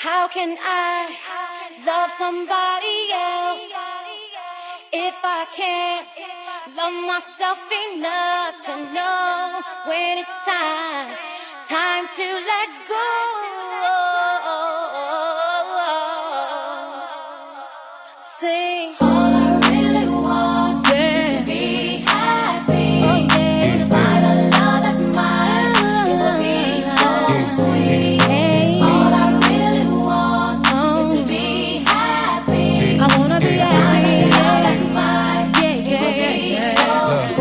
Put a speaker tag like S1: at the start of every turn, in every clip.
S1: How can I love somebody else if I can't love myself enough to know when it's time to let go? Sing. All I really want is to be happy. Oh, yeah. To find a love that's mine. It will be so sweet. All I really want is to be happy. I wanna be happy. Love that's mine. It will be so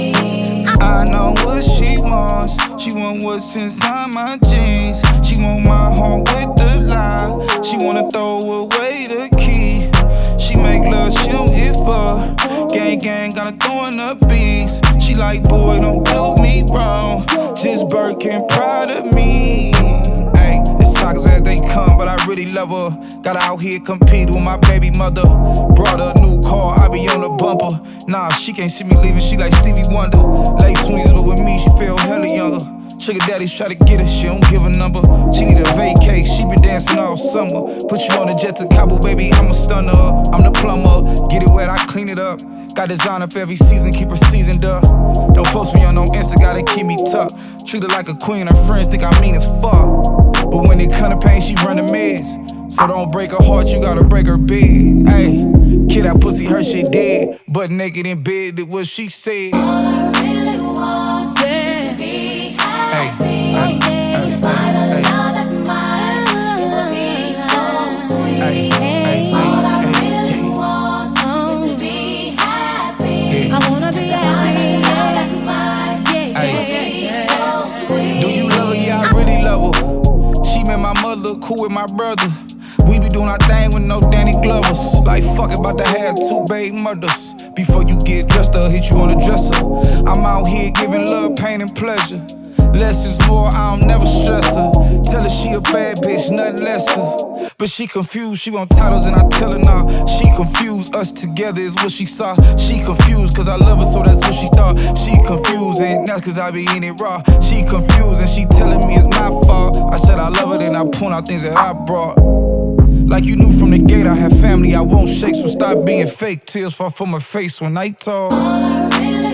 S1: sweet.
S2: I know what she wants. She want what's inside my jeans. She want my heart with the lie. She wanna throw away the key. She make love, she don't give a gang, gang, gotta throw in the beats. She like, boy, don't do me wrong. Just Birkin, proud of me. Ay, it's talkers as they come, but I really love her. Got out here compete with my baby mother. Brought her a new car, I be on the bumper. Nah, she can't see me leaving, she like Stevie Wonder. Late 20s, but with me, she feel hella younger. Sugar daddies try to get her, she don't give a number. She need a vacay, she been dancing all summer. Put you on a jet to Cabo, baby, I'm a stunner. I'm the plumber, get it wet, I clean it up. Got designer for every season, keep her seasoned up. Don't post me on no Insta, gotta keep me tucked. Treat her like a queen, her friends think I mean as fuck. But when it come to pain, she run the meds. So don't break her heart, you gotta break her bed. Ayy, kid, that pussy, her shit dead. Butt naked in bed, did what she said.
S1: All I really want is to be happy. To find a love that's mine. It will be so sweet. All I really want is to be happy. I wanna be happy. Love that's mine. It will be so sweet.
S2: Do you love her? Yeah, I really love her. She met my mother, cool with my brother. We be doing our thing with no Danny Glovers. Like fuck about to have 2 baby mothers. Before you get dressed up, hit you on the dresser. I'm out here giving love, pain, and pleasure. Less is more, I don't never stress her. Tell her she a bad bitch, nothing lesser. But she confused, she want titles and I tell her nah. She confused, us together is what she saw. She confused, cause I love her so that's what she thought. She confused and that's cause I be eating it raw. She confused and she telling me it's my fault. I said I love her, then I point out things that I brought. Like you knew from the gate I have family, I won't shake. So stop being fake, tears fall from my face when I talk.
S1: All I really